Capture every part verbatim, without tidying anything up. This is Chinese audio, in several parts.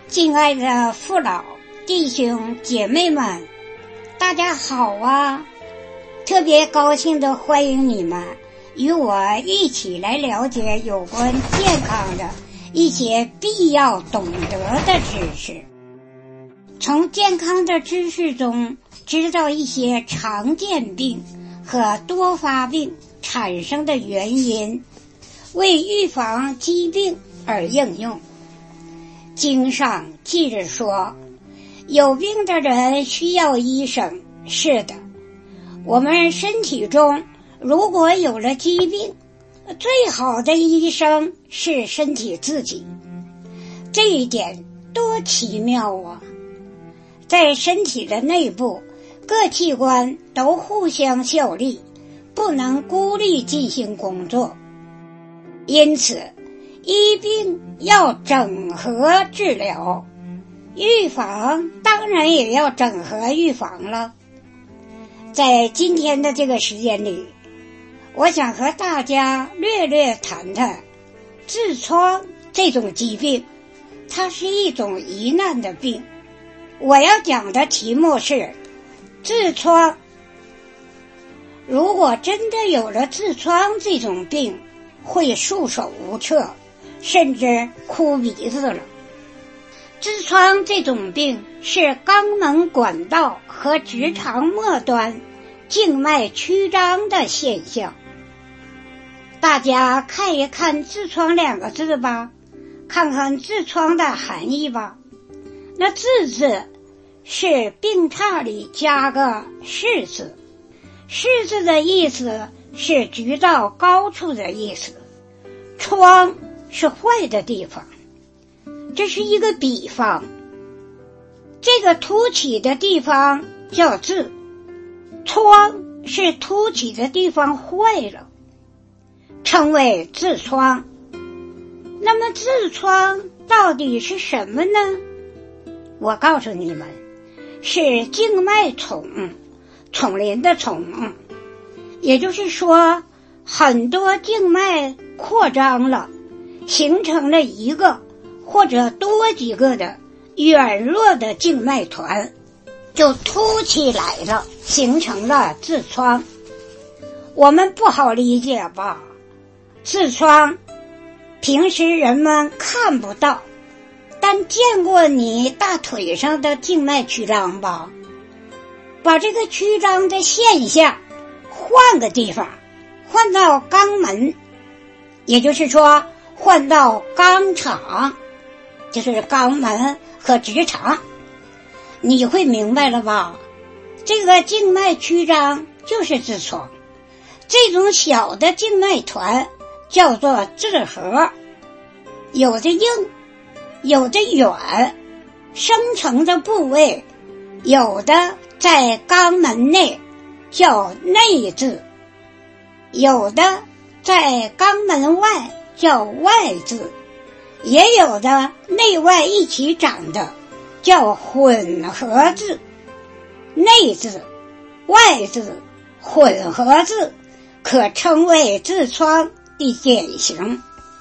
敬爱的父老弟兄姐妹们，大家好啊！特别高兴的欢迎你们与我一起来了解有关健康的一些必要懂得的知识。从健康的知识中知道一些常见病和多发病产生的原因，为预防疾病而应用。经上记着说，有病的人需要医生。是的，我们身体中如果有了疾病，最好的医生是身体自己。这一点多奇妙啊！在身体的内部，各器官都互相效力，不能孤立进行工作。因此医病要整合治疗，预防当然也要整合预防了。在今天的这个时间里，我想和大家略略谈谈痔疮这种疾病。它是一种疑难的病。我要讲的题目是痔疮。如果真的有了痔疮这种病，会束手无策，甚至哭鼻子了。痔疮这种病是肛门管道和直肠末端静脉曲张的现象。大家看一看痔疮两个字吧，看看痔疮的含义吧。那痔字是病榻里加个士字，士字的意思是举到高处的意思，疮是坏的地方，这是一个比方。这个凸起的地方叫痔，疮是凸起的地方坏了，称为痔疮。那么痔疮到底是什么呢？我告诉你们，是静脉丛，丛林的丛，也就是说很多静脉扩张了，形成了一个或者多几个的软弱的静脉团，就凸起来了，形成了痔疮。我们不好理解吧？痔疮平时人们看不到，但见过你大腿上的静脉曲张吧？把这个曲张的现象换个地方，换到肛门，也就是说换到肛肠，就是肛门和直肠，你会明白了吧？这个静脉曲张就是痔疮，这种小的静脉团叫做痔核，有的硬，有的软，生成的部位有的在肛门内叫内痔，有的在肛门外叫外痔，也有的内外一起长的叫混合痔。内痔、外痔、混合痔可称为痔疮的典型。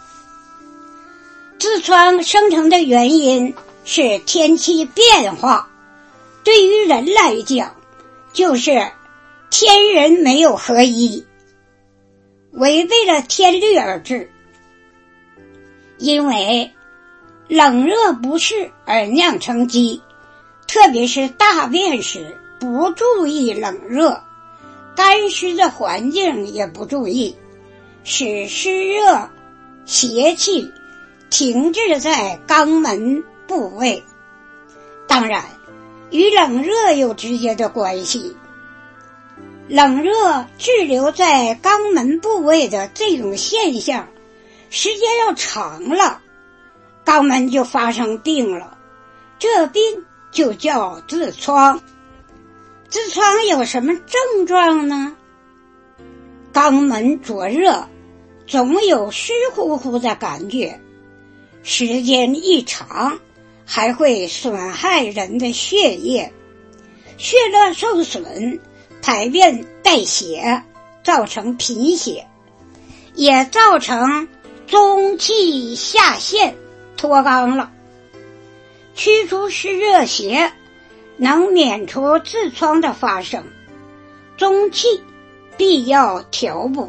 痔疮生成的原因是天气变化，对于人来讲就是天人没有合一，违背了天律而治。因为冷热不适而酿成疾，特别是大便时不注意冷热，干湿的环境也不注意，使湿热邪气停滞在肛门部位。当然与冷热有直接的关系，冷热滞留在肛门部位的这种现象时间要长了，肛门就发生病了，这病就叫痔疮。痔疮有什么症状呢？肛门灼热，总有湿乎乎的感觉，时间一长还会损害人的血液，血络受损，排便带血，造成贫血，也造成中气下陷脱肛了。 驱除湿热邪，能免除痔疮的发生。中气必要调补。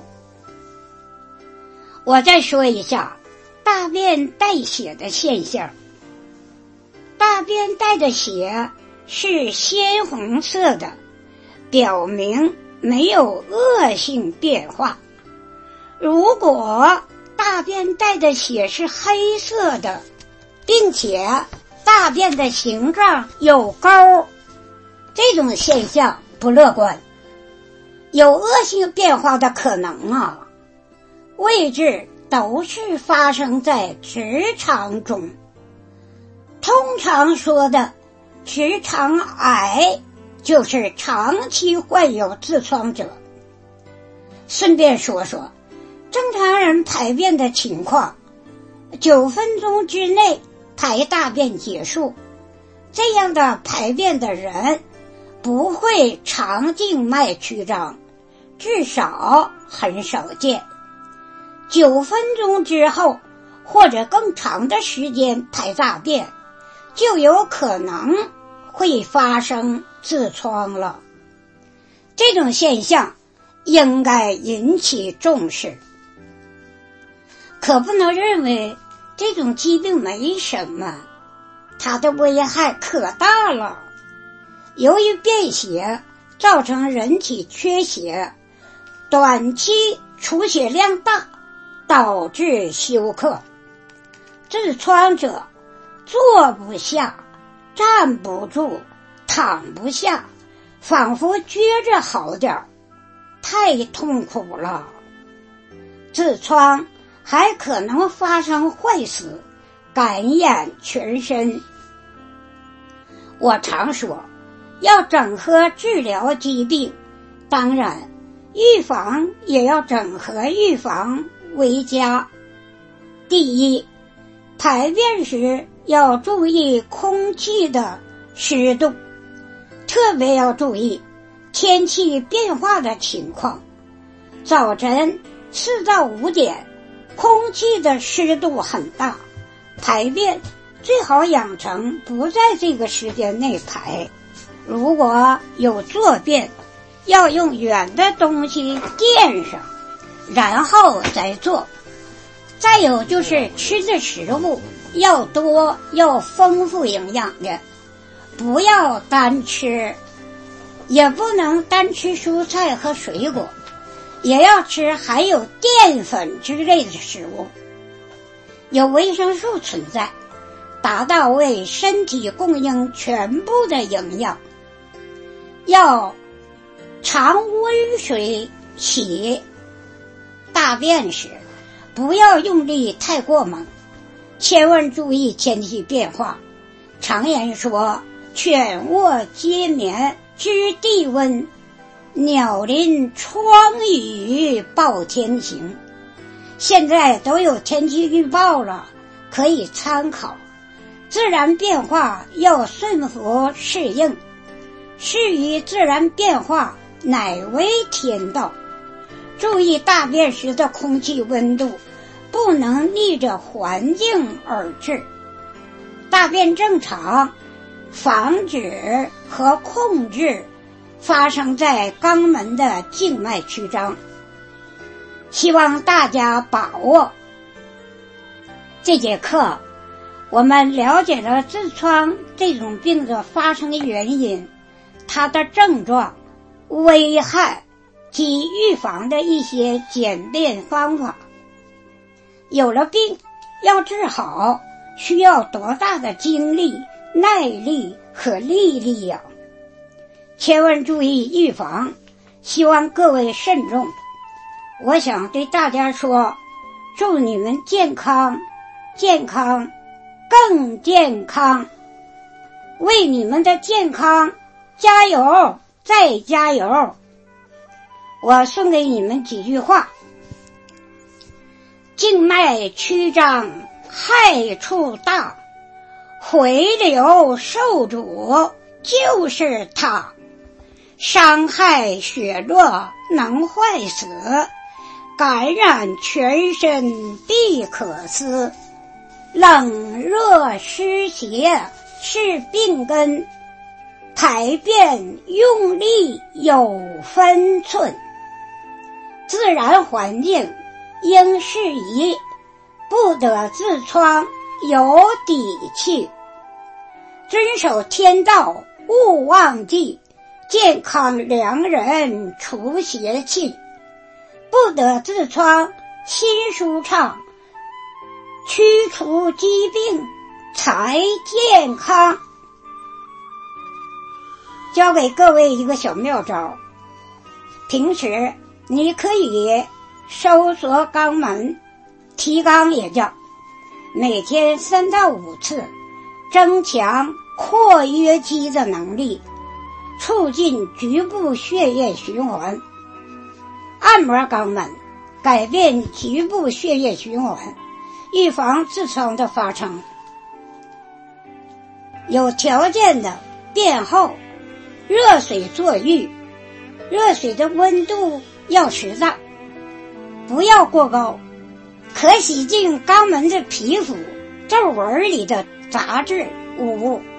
我再说一下大便带血的现象。大便带的血是鲜红色的，表明没有恶性变化。如果大便带的血是黑色的，并且大便的形状有沟，这种现象不乐观，有恶性变化的可能啊。位置都是发生在直肠中，通常说的直肠癌就是长期患有痔疮者。顺便说说正常人排便的情况，九分钟之内排大便结束，这样的排便的人不会肠静脉曲张，至少很少见。九分钟之后或者更长的时间排大便，就有可能会发生痔疮了。这种现象应该引起重视，可不能认为这种疾病没什么，它的危害可大了。由于便血造成人体缺血，短期出血量大，导致休克。痔疮者坐不下，站不住，躺不下，仿佛撅着好点儿，太痛苦了。痔疮还可能发生坏死，感染全身。我常说要整合治疗疾病，当然预防也要整合预防为佳。第一，排便时要注意空气的湿度，特别要注意天气变化的情况。早晨四到五点空气的湿度很大，排便最好养成不在这个时间内排。如果有坐便，要用远的东西垫上，然后再做。再有就是吃的食物要多，要丰富营养的，不要单吃，也不能单吃蔬菜和水果，也要吃含有淀粉之类的食物，有维生素存在，达到为身体供应全部的营养。要常温水洗，大便时不要用力太过猛，千万注意天气变化。常言说犬卧皆眠知地温，鸟临窗雨报天晴。现在都有天气预报了，可以参考。自然变化要顺服适应，适于自然变化乃为天道。注意大便时的空气温度不能逆着环境而治。大便正常，防止和控制发生在肛门的静脉曲张。希望大家把握。这节课我们了解了痔疮这种病的发生的原因，它的症状、危害及预防的一些简便方法。有了病要治好，需要多大的精力、耐力和毅力呀！千万注意预防，希望各位慎重。我想对大家说，祝你们健康，健康，更健康，为你们的健康加油，再加油。我送给你们几句话：静脉曲张害处大，回流受阻就是它，伤害血络能坏死，感染全身必可思，冷热湿邪是病根，排便用力有分寸，自然环境应适宜，不得痔疮，有底气。遵守天道，勿忘记，健康良人除邪气，不得痔疮，心舒畅，驱除疾病，财健康。教给各位一个小妙招，平时你可以收缩肛门，提肛也叫，每天三到五次，增强括约肌的能力，促进局部血液循环。按摩肛门，改变局部血液循环，预防痔疮的发生。有条件的便后热水坐浴，热水的温度要适当，不要过高，可洗净肛门的皮肤、皱纹里的杂质污物。